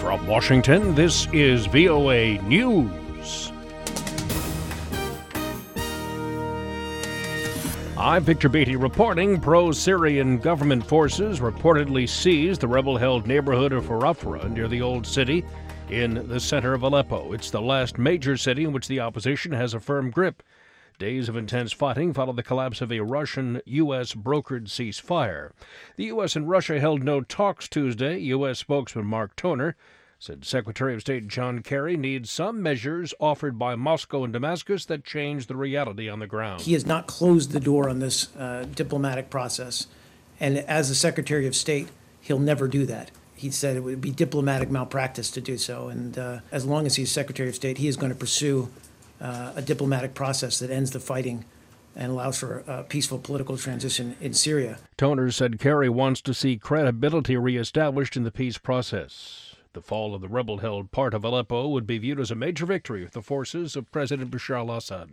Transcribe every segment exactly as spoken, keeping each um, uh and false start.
From Washington, this is V O A News. I'm Victor Beatty reporting. Pro-Syrian government forces reportedly seized the rebel-held neighborhood of Farafra near the Old City in the center of Aleppo. It's the last major city in which the opposition has a firm grip. Days of intense fighting followed the collapse of a Russian-U S brokered ceasefire. The U S and Russia held no talks Tuesday. U S spokesman Mark Toner said Secretary of State John Kerry needs some measures offered by Moscow and Damascus that change the reality on the ground. He has not closed the door on this uh, diplomatic process, and as the Secretary of State, he'll never do that. He said it would be diplomatic malpractice to do so, and uh, as long as he's Secretary of State, he is going to pursue uh, a diplomatic process that ends the fighting and allows for a peaceful political transition in Syria. Toner said Kerry wants to see credibility reestablished in the peace process. The fall of the rebel-held part of Aleppo would be viewed as a major victory with the forces of President Bashar al-Assad.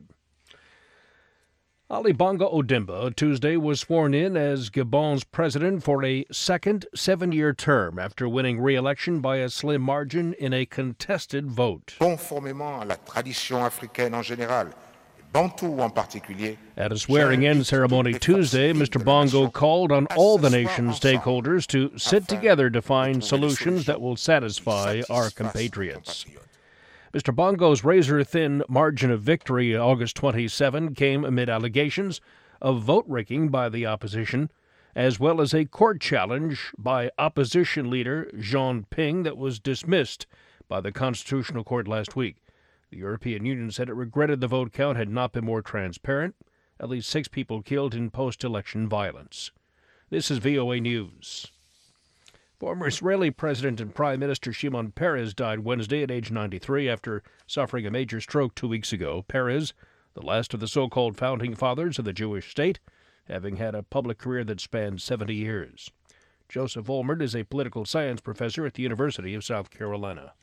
Ali Bongo Ondimba Tuesday was sworn in as Gabon's president for a second seven-year term after winning re-election by a slim margin in a contested vote. Conformément à la tradition africaine en général, Bantu en particulier. At a swearing-in ceremony Tuesday, Mister Bongo called on all the nation's stakeholders to sit together to find solutions that will satisfy our compatriots. Mister Bongo's razor-thin margin of victory August twenty-seventh came amid allegations of vote-rigging by the opposition, as well as a court challenge by opposition leader Jean Ping that was dismissed by the Constitutional Court last week. The European Union said it regretted the vote count had not been more transparent. At least six people killed in post-election violence. This is V O A News. Former Israeli President and Prime Minister Shimon Peres died Wednesday at age ninety-three after suffering a major stroke two weeks ago. Peres, the last of the so-called founding fathers of the Jewish state, having had a public career that spanned seventy years. Joseph Olmert is a political science professor at the University of South Carolina.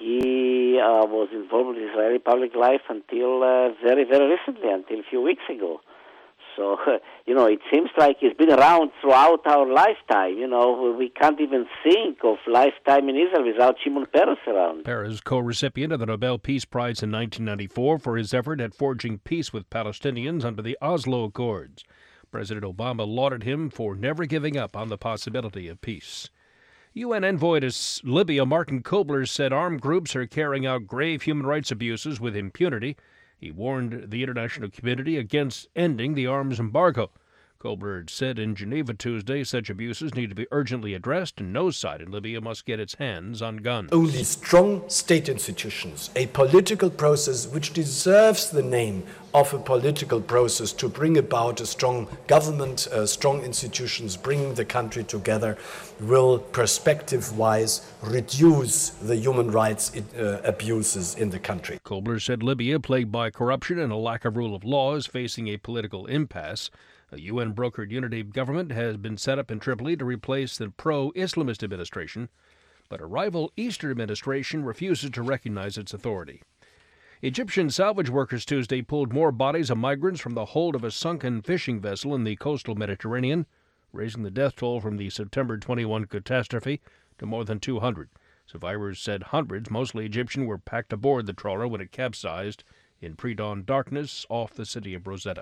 He uh, was involved in Israeli public life until uh, very, very recently, until a few weeks ago. So, uh, you know, it seems like he's been around throughout our lifetime. You know, we can't even think of lifetime in Israel without Shimon Peres around. Peres, co-recipient of the Nobel Peace Prize in nineteen ninety-four for his effort at forging peace with Palestinians under the Oslo Accords. President Obama lauded him for never giving up on the possibility of peace. U N envoy to Libya Martin Kobler said armed groups are carrying out grave human rights abuses with impunity. He warned the international community against ending the arms embargo. Kobler said in Geneva Tuesday such abuses need to be urgently addressed and no side in Libya must get its hands on guns. Only strong state institutions, a political process which deserves the name of a political process to bring about a strong government, uh, strong institutions bringing the country together, will perspective-wise reduce the human rights uh, abuses in the country. Kobler said Libya, plagued by corruption and a lack of rule of law, is facing a political impasse. A U N-brokered unity government has been set up in Tripoli to replace the pro-Islamist administration, but a rival Eastern administration refuses to recognize its authority. Egyptian salvage workers Tuesday pulled more bodies of migrants from the hold of a sunken fishing vessel in the coastal Mediterranean, raising the death toll from the September twenty-first catastrophe to more than two hundred. Survivors said hundreds, mostly Egyptian, were packed aboard the trawler when it capsized in pre-dawn darkness off the city of Rosetta.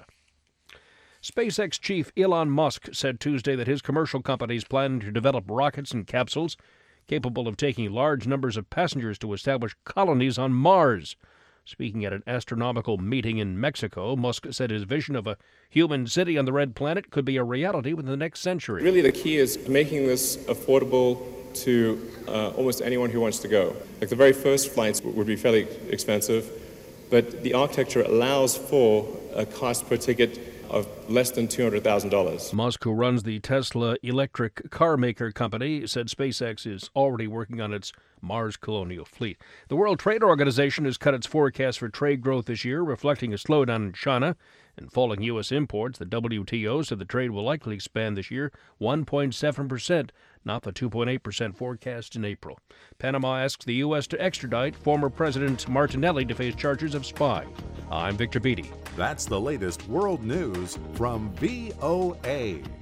SpaceX chief Elon Musk said Tuesday that his commercial companies plan to develop rockets and capsules capable of taking large numbers of passengers to establish colonies on Mars. Speaking at an astronomical meeting in Mexico, Musk said his vision of a human city on the red planet could be a reality within the next century. Really, the key is making this affordable to uh, almost anyone who wants to go. Like the very first flights would be fairly expensive, but the architecture allows for a cost per ticket of less than two hundred thousand dollars. Musk, who runs the Tesla electric car maker company, said SpaceX is already working on its Mars colonial fleet. The World Trade Organization has cut its forecast for trade growth this year, reflecting a slowdown in China and falling U S imports. The W T O said the trade will likely expand this year one point seven percent, not the two point eight percent forecast in April. Panama asks the U S to extradite former President Martinelli to face charges of spying. I'm Victor Beatty. That's the latest world news from V O A.